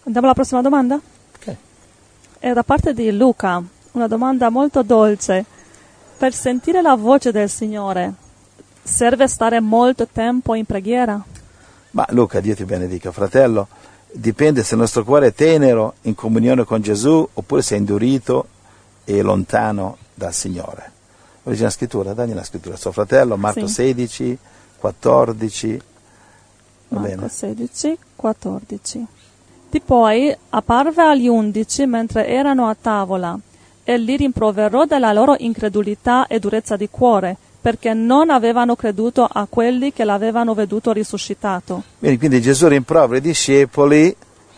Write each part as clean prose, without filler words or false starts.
Andiamo alla prossima domanda? Ok. È da parte di Luca, una domanda molto dolce. Per sentire la voce del Signore, serve stare molto tempo in preghiera? Ma Luca, Dio ti benedica, fratello, dipende se il nostro cuore è tenero, in comunione con Gesù, oppure se è indurito e lontano dal Signore. Leggi la scrittura, dagli la scrittura. Suo fratello, Marco Sì. 16, 14, va Marco bene? 16, 14. Di poi apparve agli 11 mentre erano a tavola e li rimproverò della loro incredulità e durezza di cuore, perché non avevano creduto a quelli che l'avevano veduto risuscitato. Bene, quindi Gesù rimprovera i discepoli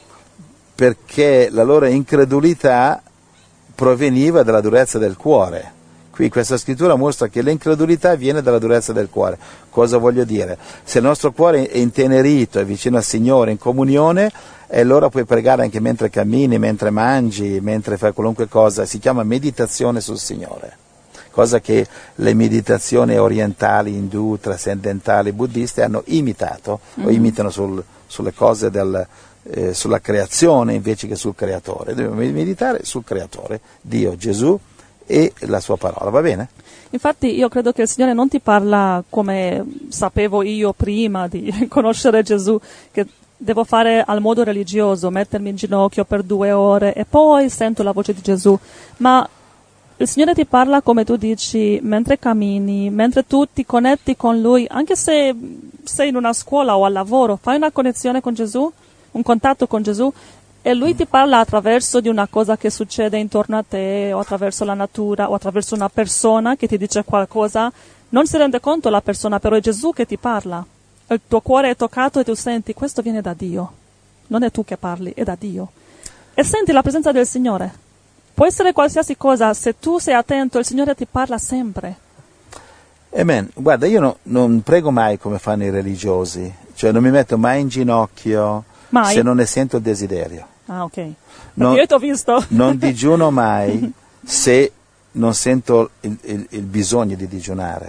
perché la loro incredulità proveniva dalla durezza del cuore. Qui questa scrittura mostra che l'incredulità viene dalla durezza del cuore. Cosa voglio dire? Se il nostro cuore è intenerito, è vicino al Signore, in comunione, e allora puoi pregare anche mentre cammini, mentre mangi, mentre fai qualunque cosa. Si chiama meditazione sul Signore. Cosa che le meditazioni orientali, indù, trascendentali, buddiste hanno imitato, o imitano sulle cose sulla creazione invece che sul creatore. Dobbiamo meditare sul creatore, Dio, Gesù e la sua parola, va bene? Infatti io credo che il Signore non ti parla come sapevo io prima di conoscere Gesù, che devo fare al modo religioso, mettermi in ginocchio per 2 ore e poi sento la voce di Gesù, ma il Signore ti parla, come tu dici, mentre cammini, mentre tu ti connetti con Lui, anche se sei in una scuola o al lavoro, fai una connessione con Gesù, un contatto con Gesù, e Lui ti parla attraverso di una cosa che succede intorno a te, o attraverso la natura, o attraverso una persona che ti dice qualcosa. Non si rende conto la persona, però è Gesù che ti parla. Il tuo cuore è toccato e tu senti, questo viene da Dio. Non è tu che parli, è da Dio. E senti la presenza del Signore. Può essere qualsiasi cosa, se tu sei attento, il Signore ti parla sempre. Amen. Guarda, io non prego mai come fanno i religiosi, cioè non mi metto mai in ginocchio Mai? se non ne sento il desiderio. Ah, ok. Perché Non- io ti ho visto. Non digiuno mai se non sento il bisogno di digiunare.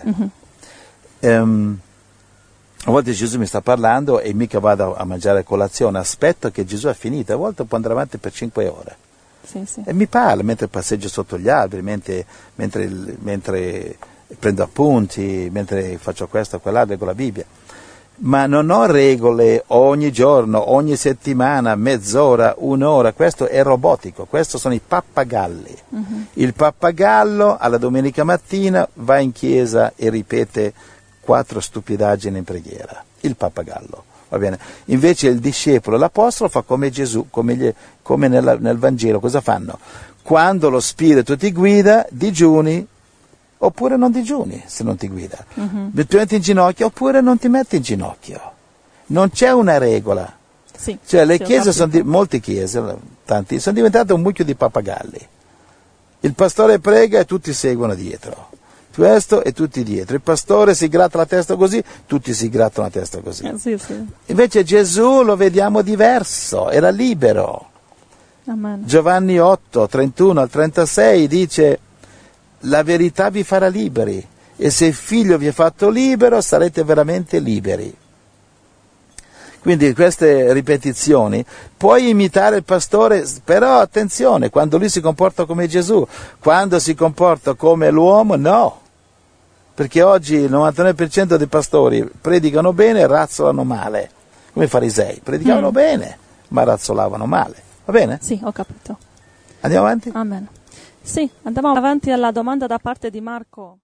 A volte Gesù mi sta parlando e mica vado a mangiare colazione, aspetto che Gesù ha finito, a volte può andare avanti per 5 ore. Sì, sì. E mi parla mentre passeggio sotto gli alberi, mentre prendo appunti, mentre faccio questo o quell'altro con la Bibbia. Ma non ho regole ogni giorno, ogni settimana, mezz'ora, 1 ora, questo è robotico, questo sono i pappagalli. Il pappagallo alla domenica mattina va in chiesa e ripete 4 stupidaggini in preghiera, il pappagallo. Va bene? Invece il discepolo, l'apostolo fa come Gesù, come nel Vangelo, cosa fanno? Quando lo Spirito ti guida, digiuni, oppure non digiuni se non ti guida. Ti metti in ginocchio oppure non ti metti in ginocchio. Non c'è una regola. Sì, Cioè le sì, ho chiese capito. molte chiese, tanti, sono diventate un mucchio di pappagalli. Il pastore prega e tutti seguono dietro. Questo e tutti dietro. Il pastore si gratta la testa così, tutti si grattano la testa così. Sì, sì. Invece Gesù lo vediamo diverso, era libero. Amen. Giovanni 8, 31 al 36 dice: la verità vi farà liberi, e se il figlio vi ha fatto libero sarete veramente liberi. Quindi queste ripetizioni, puoi imitare il pastore, però attenzione, quando lui si comporta come Gesù, quando si comporta come l'uomo, no. Perché oggi il 99% dei pastori predicano bene e razzolano male, come i farisei, predicavano bene, ma razzolavano male. Va bene? Sì, ho capito. Andiamo avanti? Amen. Sì, andiamo avanti alla domanda da parte di Marco.